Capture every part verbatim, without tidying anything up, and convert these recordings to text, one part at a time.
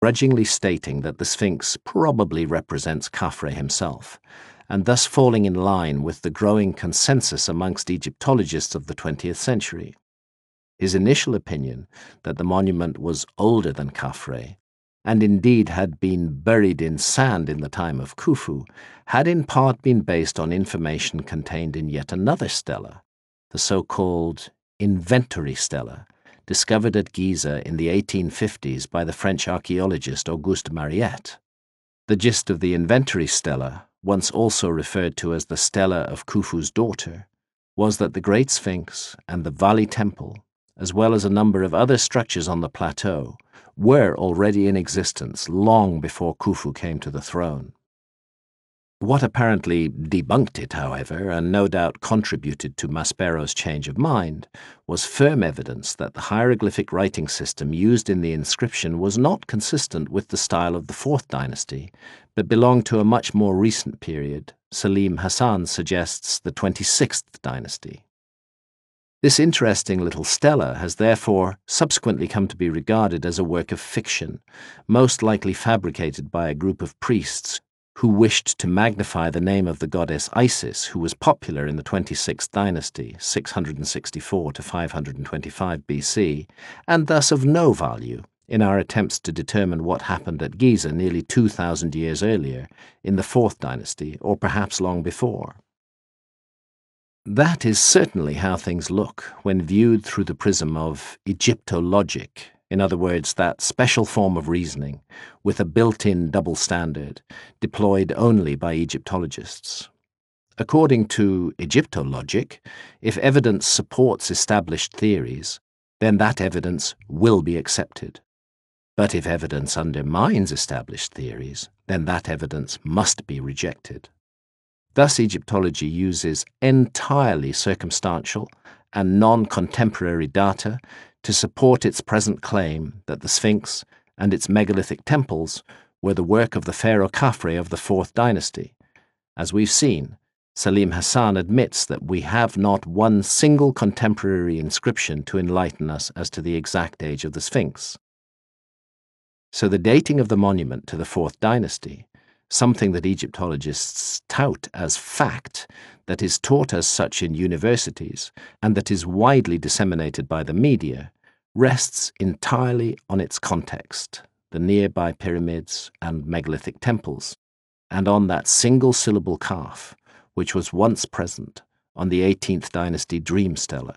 grudgingly stating that the Sphinx probably represents Khafre himself, and thus falling in line with the growing consensus amongst Egyptologists of the twentieth century. His initial opinion that the monument was older than Khafre, and indeed had been buried in sand in the time of Khufu, had in part been based on information contained in yet another stela, the so-called inventory stela, discovered at Giza in the eighteen fifties by the French archaeologist Auguste Mariette. The gist of the inventory stela, once also referred to as the Stela of Khufu's daughter, was that the Great Sphinx and the Vali Temple, as well as a number of other structures on the plateau, were already in existence long before Khufu came to the throne. What apparently debunked it, however, and no doubt contributed to Maspero's change of mind, was firm evidence that the hieroglyphic writing system used in the inscription was not consistent with the style of the Fourth Dynasty, but belonged to a much more recent period. Salim Hassan suggests the twenty-sixth Dynasty. This interesting little stela has therefore subsequently come to be regarded as a work of fiction, most likely fabricated by a group of priests who wished to magnify the name of the goddess Isis, who was popular in the twenty-sixth dynasty, six hundred sixty-four to five hundred twenty-five B C, and thus of no value in our attempts to determine what happened at Giza nearly two thousand years earlier, in the fourth dynasty, or perhaps long before. That is certainly how things look when viewed through the prism of Egyptologic, in other words, that special form of reasoning, with a built-in double standard, deployed only by Egyptologists. According to Egyptologic, if evidence supports established theories, then that evidence will be accepted. But if evidence undermines established theories, then that evidence must be rejected. Thus, Egyptology uses entirely circumstantial and non-contemporary data to support its present claim that the Sphinx and its megalithic temples were the work of the pharaoh Khafre of the fourth dynasty. As we've seen, Salim Hassan admits that we have not one single contemporary inscription to enlighten us as to the exact age of the Sphinx. So the dating of the monument to the fourth dynasty, something that Egyptologists tout as fact, that is taught as such in universities, and that is widely disseminated by the media, rests entirely on its context, the nearby pyramids and megalithic temples, and on that single-syllable calf, which was once present on the eighteenth dynasty dream stela.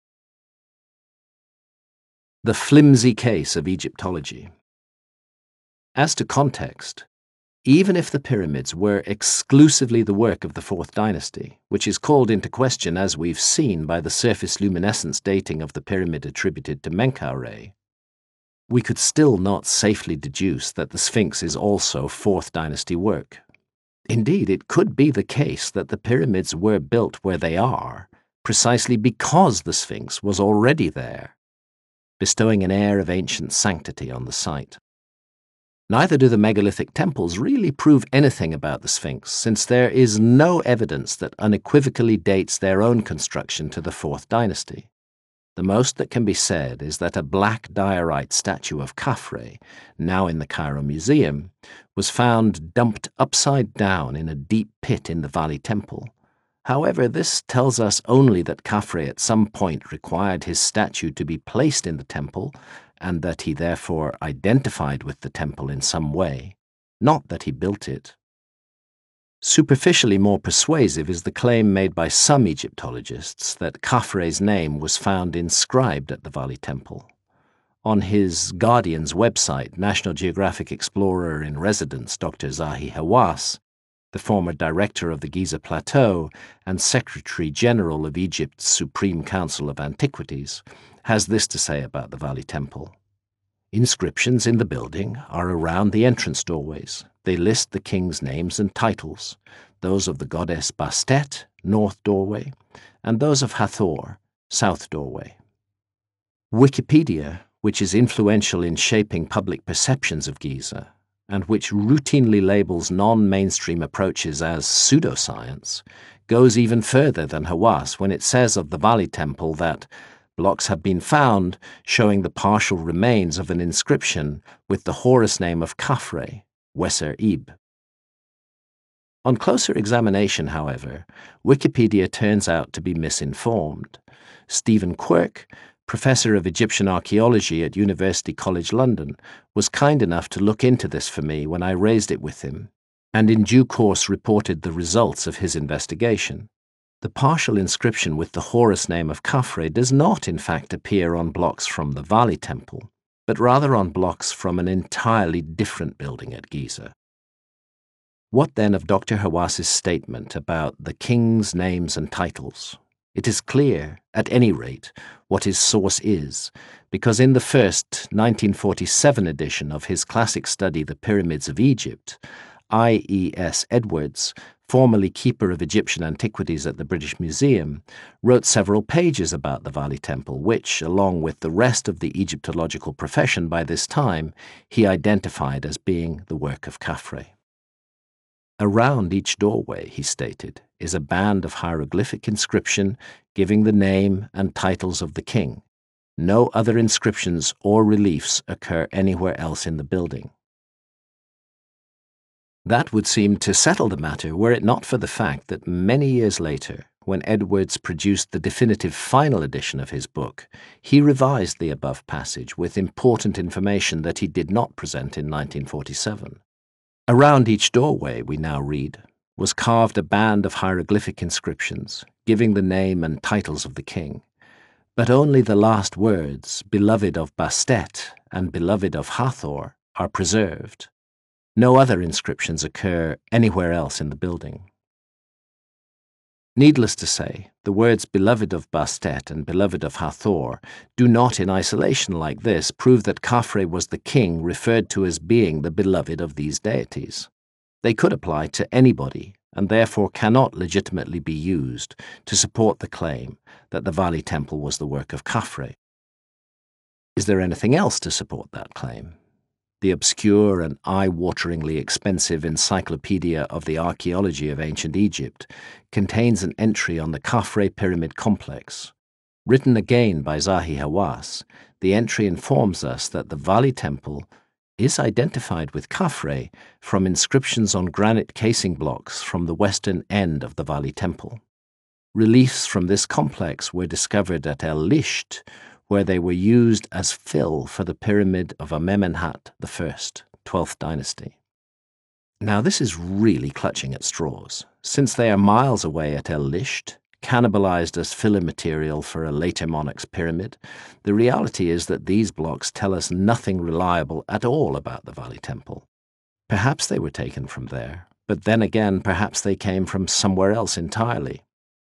The flimsy case of Egyptology. As to context, even if the pyramids were exclusively the work of the fourth dynasty, which is called into question as we've seen by the surface luminescence dating of the pyramid attributed to Menkaure, we could still not safely deduce that the Sphinx is also fourth dynasty work. Indeed, it could be the case that the pyramids were built where they are precisely because the Sphinx was already there, bestowing an air of ancient sanctity on the site. Neither do the megalithic temples really prove anything about the Sphinx, since there is no evidence that unequivocally dates their own construction to the fourth dynasty. The most that can be said is that a black diorite statue of Khafre, now in the Cairo Museum, was found dumped upside down in a deep pit in the Vali Temple. However, this tells us only that Khafre at some point required his statue to be placed in the temple, and that he therefore identified with the temple in some way, not that he built it. Superficially more persuasive is the claim made by some Egyptologists that Khafre's name was found inscribed at the Vali Temple. On his Guardian's website, National Geographic Explorer in Residence Doctor Zahi Hawass, the former director of the Giza Plateau and Secretary General of Egypt's Supreme Council of Antiquities, has this to say about the Vali Temple. Inscriptions in the building are around the entrance doorways. They list the king's names and titles, those of the goddess Bastet, north doorway, and those of Hathor, south doorway. Wikipedia, which is influential in shaping public perceptions of Giza, and which routinely labels non-mainstream approaches as pseudoscience, goes even further than Hawass when it says of the Vali Temple that blocks have been found showing the partial remains of an inscription with the Horus name of Khafre, Weser Ib. On closer examination, however, Wikipedia turns out to be misinformed. Stephen Quirk, professor of Egyptian archaeology at University College London, was kind enough to look into this for me when I raised it with him, and in due course reported the results of his investigation. The partial inscription with the Horus name of Khafre does not in fact appear on blocks from the Vali Temple, but rather on blocks from an entirely different building at Giza. What then of Doctor Hawas's statement about the king's names and titles? It is clear, at any rate, what his source is, because in the first nineteen forty-seven edition of his classic study The Pyramids of Egypt, I E S Edwards, formerly keeper of Egyptian antiquities at the British Museum, wrote several pages about the Vali Temple, which, along with the rest of the Egyptological profession by this time, he identified as being the work of Khafre. Around each doorway, he stated, is a band of hieroglyphic inscription giving the name and titles of the king. No other inscriptions or reliefs occur anywhere else in the building. That would seem to settle the matter were it not for the fact that many years later, when Edwards produced the definitive final edition of his book, he revised the above passage with important information that he did not present in nineteen forty-seven. Around each doorway, we now read, was carved a band of hieroglyphic inscriptions, giving the name and titles of the king. But only the last words, beloved of Bastet and beloved of Hathor, are preserved. No other inscriptions occur anywhere else in the building. Needless to say, the words beloved of Bastet and beloved of Hathor do not in isolation like this prove that Khafre was the king referred to as being the beloved of these deities. They could apply to anybody and therefore cannot legitimately be used to support the claim that the Vali Temple was the work of Khafre. Is there anything else to support that claim? The obscure and eye-wateringly expensive Encyclopedia of the Archaeology of Ancient Egypt contains an entry on the Khafre Pyramid Complex. Written again by Zahi Hawass, the entry informs us that the Vali Temple is identified with Khafre from inscriptions on granite casing blocks from the western end of the Vali Temple. Reliefs from this complex were discovered at El Lisht, where they were used as fill for the pyramid of Amenemhat the First, twelfth dynasty. Now this is really clutching at straws. Since they are miles away at El Lisht, cannibalized as filler material for a later monarch's pyramid, the reality is that these blocks tell us nothing reliable at all about the Vali Temple. Perhaps they were taken from there, but then again perhaps they came from somewhere else entirely.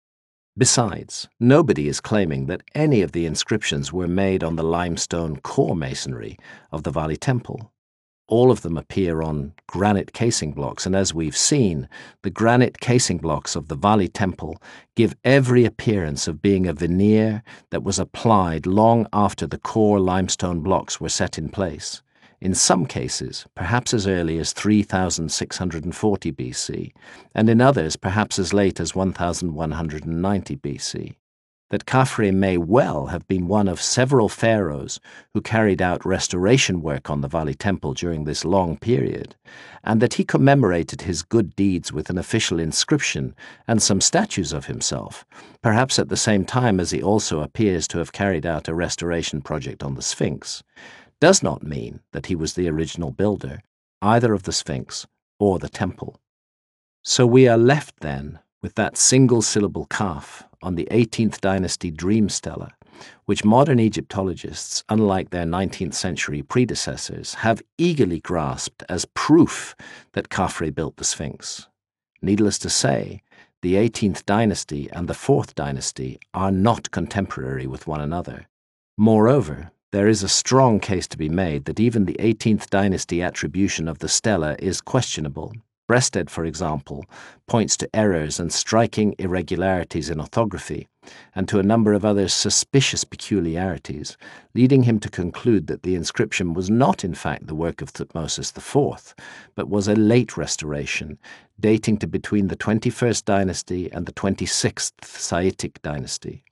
Besides, nobody is claiming that any of the inscriptions were made on the limestone core masonry of the Vali Temple. All of them appear on granite casing blocks, and as we've seen, the granite casing blocks of the Vali Temple give every appearance of being a veneer that was applied long after the core limestone blocks were set in place. In some cases, perhaps as early as three thousand six hundred forty B C, and in others perhaps as late as one thousand one hundred ninety B C. That Khafre may well have been one of several pharaohs who carried out restoration work on the Vali Temple during this long period, and that he commemorated his good deeds with an official inscription and some statues of himself, perhaps at the same time as he also appears to have carried out a restoration project on the Sphinx, does not mean that he was the original builder, either of the Sphinx or the temple. So we are left then with that single-syllable Kaf on the eighteenth dynasty dream stela, which modern Egyptologists, unlike their nineteenth century predecessors, have eagerly grasped as proof that Khafre built the Sphinx. Needless to say, the eighteenth dynasty and the fourth dynasty are not contemporary with one another. Moreover, there is a strong case to be made that even the eighteenth dynasty attribution of the stela is questionable. Breasted, for example, points to errors and striking irregularities in orthography, and to a number of other suspicious peculiarities, leading him to conclude that the inscription was not in fact the work of Thutmosis the Fourth, but was a late restoration, dating to between the twenty-first dynasty and the twenty-sixth Saitic dynasty.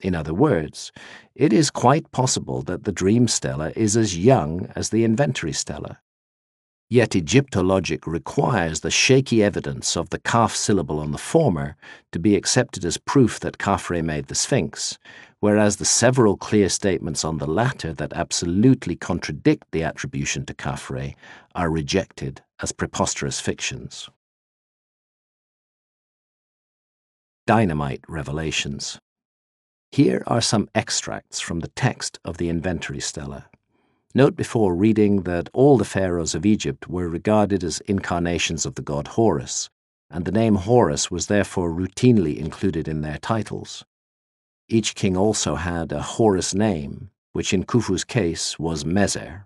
In other words, it is quite possible that the dream stela is as young as the inventory stela. Yet Egyptologic requires the shaky evidence of the Kaf syllable on the former to be accepted as proof that Khafre made the Sphinx, whereas the several clear statements on the latter that absolutely contradict the attribution to Khafre are rejected as preposterous fictions. Dynamite revelations. Here are some extracts from the text of the inventory stela. Note before reading that all the pharaohs of Egypt were regarded as incarnations of the god Horus, and the name Horus was therefore routinely included in their titles. Each king also had a Horus name, which in Khufu's case was Meser.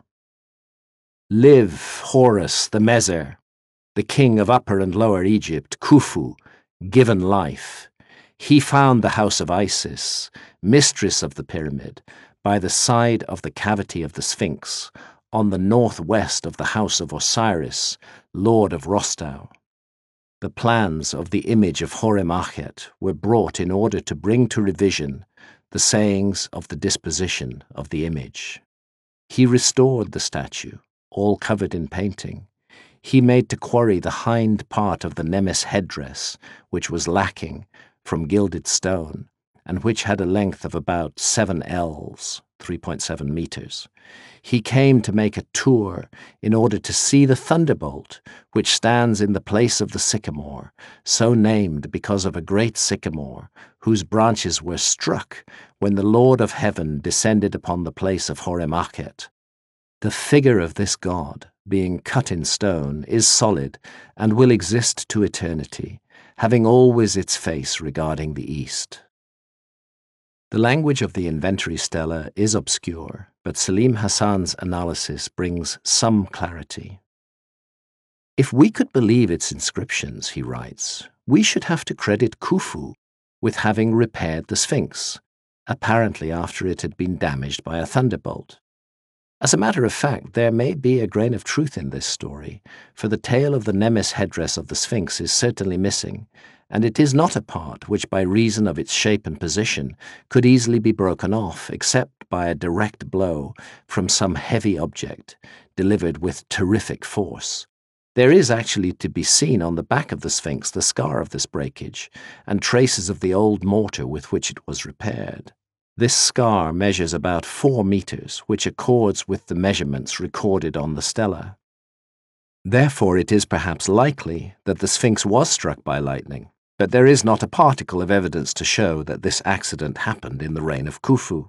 Live, Horus the Meser, the king of Upper and Lower Egypt, Khufu, given life. He found the house of Isis, mistress of the pyramid, by the side of the cavity of the Sphinx, on the northwest of the house of Osiris, lord of Rostau. The plans of the image of Hore-Machet were brought in order to bring to revision the sayings of the disposition of the image. He restored the statue, all covered in painting. He made to quarry the hind part of the Nemes headdress, which was lacking, from gilded stone, and which had a length of about seven ells, three point seven meters. He came to make a tour in order to see the thunderbolt, which stands in the place of the sycamore, so named because of a great sycamore, whose branches were struck when the Lord of Heaven descended upon the place of Hore-Machet. The figure of this god, being cut in stone, is solid and will exist to eternity, having always its face regarding the east. The language of the inventory stela is obscure, but Salim Hassan's analysis brings some clarity. If we could believe its inscriptions, he writes, we should have to credit Khufu with having repaired the Sphinx, apparently after it had been damaged by a thunderbolt. As a matter of fact, there may be a grain of truth in this story, for the tail of the Nemes headdress of the Sphinx is certainly missing, and it is not a part which, by reason of its shape and position, could easily be broken off except by a direct blow from some heavy object, delivered with terrific force. There is actually to be seen on the back of the Sphinx the scar of this breakage, and traces of the old mortar with which it was repaired. This scar measures about four meters, which accords with the measurements recorded on the stela. Therefore it is perhaps likely that the Sphinx was struck by lightning, but there is not a particle of evidence to show that this accident happened in the reign of Khufu.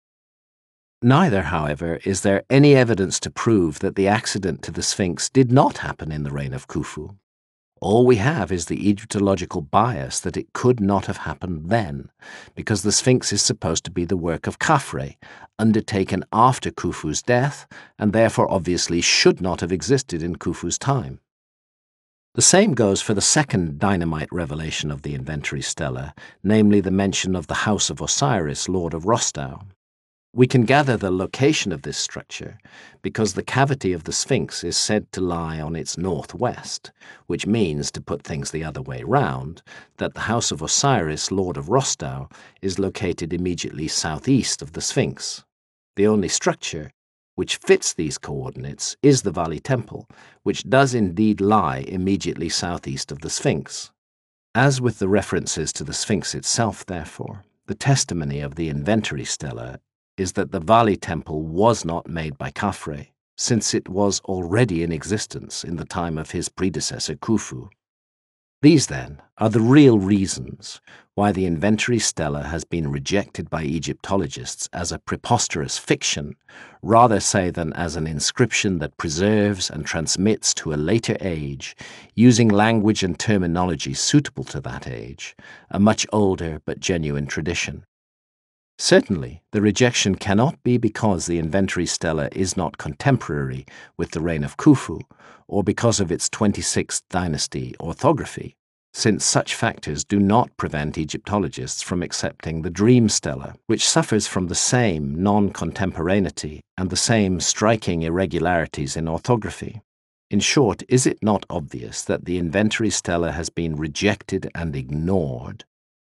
Neither, however, is there any evidence to prove that the accident to the Sphinx did not happen in the reign of Khufu. All we have is the Egyptological bias that it could not have happened then, because the Sphinx is supposed to be the work of Khafre, undertaken after Khufu's death, and therefore obviously should not have existed in Khufu's time. The same goes for the second dynamite revelation of the inventory stela, namely the mention of the house of Osiris, lord of Rostau. We can gather the location of this structure because the cavity of the Sphinx is said to lie on its northwest, which means, to put things the other way round, that the house of Osiris, lord of Rostau, is located immediately southeast of the Sphinx. The only structure which fits these coordinates is the Vali Temple, which does indeed lie immediately southeast of the Sphinx. As with the references to the Sphinx itself, therefore, the testimony of the inventory stela is that the Vali Temple was not made by Khafre, since it was already in existence in the time of his predecessor Khufu. These, then, are the real reasons why the inventory stela has been rejected by Egyptologists as a preposterous fiction, rather say than as an inscription that preserves and transmits to a later age, using language and terminology suitable to that age, a much older but genuine tradition. Certainly, the rejection cannot be because the inventory stela is not contemporary with the reign of Khufu, or because of its twenty-sixth dynasty orthography, since such factors do not prevent Egyptologists from accepting the dream stela, which suffers from the same non-contemporaneity and the same striking irregularities in orthography. In short, is it not obvious that the inventory stela has been rejected and ignored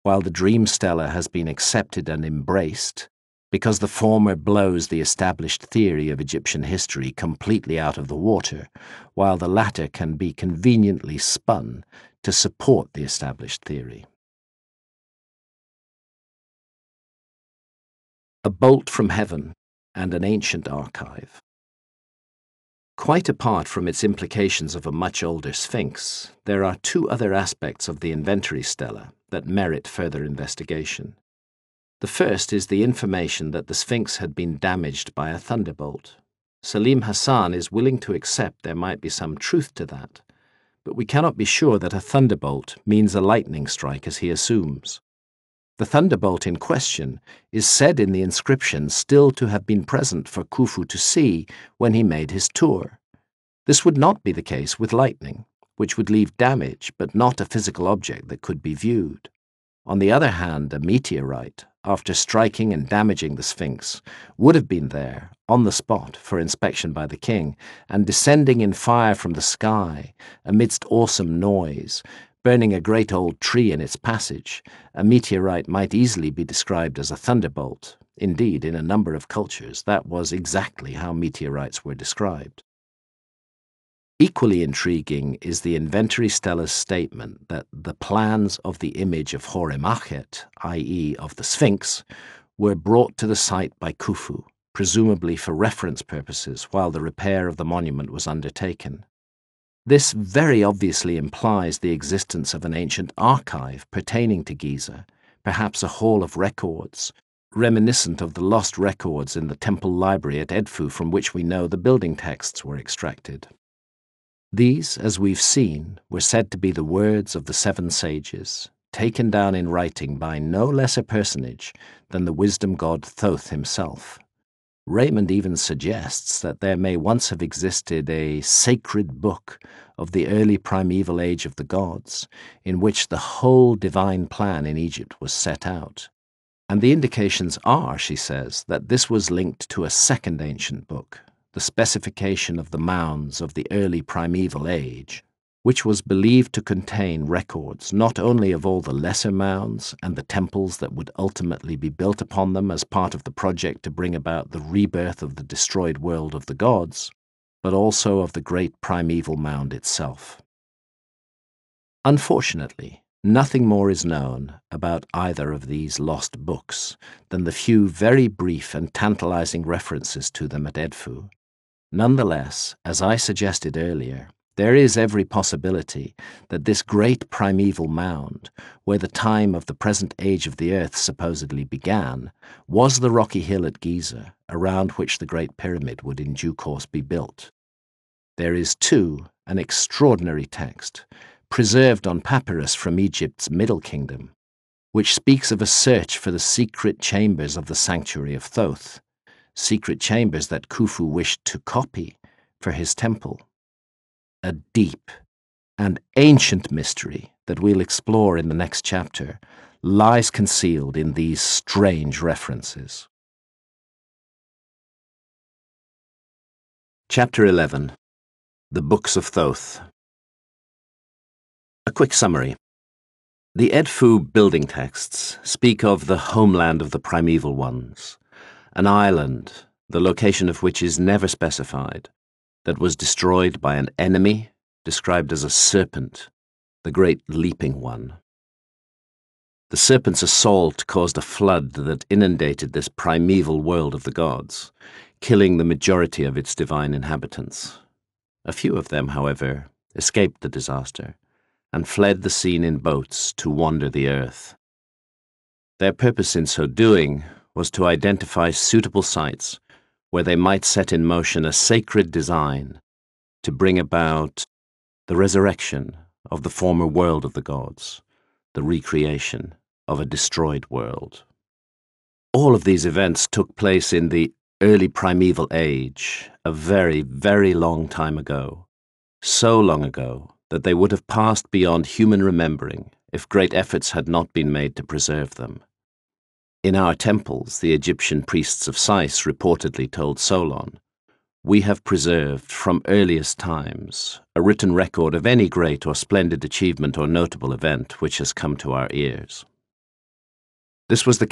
while the dream stela has been accepted and embraced, because the former blows the established theory of Egyptian history completely out of the water, while the latter can be conveniently spun to support the established theory. A bolt from heaven and an ancient archive. Quite apart from its implications of a much older Sphinx, there are two other aspects of the inventory stela that merit further investigation. The first is the information that the Sphinx had been damaged by a thunderbolt. Salim Hassan is willing to accept there might be some truth to that, but we cannot be sure that a thunderbolt means a lightning strike as he assumes. The thunderbolt in question is said in the inscription still to have been present for Khufu to see when he made his tour. This would not be the case with lightning, which would leave damage but not a physical object that could be viewed. On the other hand, a meteorite, after striking and damaging the Sphinx, would have been there, on the spot, for inspection by the king, and descending in fire from the sky, amidst awesome noise, burning a great old tree in its passage, a meteorite might easily be described as a thunderbolt. Indeed, in a number of cultures, that was exactly how meteorites were described. Equally intriguing is the inventory stela's statement that the plans of the image of Horemachet, that is of the Sphinx, were brought to the site by Khufu, presumably for reference purposes while the repair of the monument was undertaken. This very obviously implies the existence of an ancient archive pertaining to Giza, perhaps a hall of records, reminiscent of the lost records in the temple library at Edfu from which we know the building texts were extracted. These, as we've seen, were said to be the words of the seven sages, taken down in writing by no less a personage than the wisdom god Thoth himself. Raymond even suggests that there may once have existed a sacred book of the early primeval age of the gods, in which the whole divine plan in Egypt was set out. And the indications are, she says, that this was linked to a second ancient book, the specification of the mounds of the early primeval age, which was believed to contain records not only of all the lesser mounds and the temples that would ultimately be built upon them as part of the project to bring about the rebirth of the destroyed world of the gods, but also of the great primeval mound itself. Unfortunately, nothing more is known about either of these lost books than the few very brief and tantalizing references to them at Edfu. Nonetheless, as I suggested earlier, there is every possibility that this great primeval mound, where the time of the present age of the earth supposedly began, was the rocky hill at Giza, around which the Great Pyramid would in due course be built. There is, too, an extraordinary text, preserved on papyrus from Egypt's Middle Kingdom, which speaks of a search for the secret chambers of the sanctuary of Thoth, secret chambers that Khufu wished to copy for his temple. A deep and ancient mystery that we'll explore in the next chapter lies concealed in these strange references. Chapter eleven. The Books of Thoth. A quick summary. The Edfu building texts speak of the homeland of the primeval ones, an island, the location of which is never specified, that was destroyed by an enemy described as a serpent, the great leaping one. The serpent's assault caused a flood that inundated this primeval world of the gods, killing the majority of its divine inhabitants. A few of them, however, escaped the disaster and fled the scene in boats to wander the earth. Their purpose in so doing was to identify suitable sites where they might set in motion a sacred design to bring about the resurrection of the former world of the gods, the recreation of a destroyed world. All of these events took place in the early primeval age, a very, very long time ago, so long ago that they would have passed beyond human remembering if great efforts had not been made to preserve them. In our temples, the Egyptian priests of Sais reportedly told Solon, "We have preserved from earliest times a written record of any great or splendid achievement or notable event which has come to our ears." This was the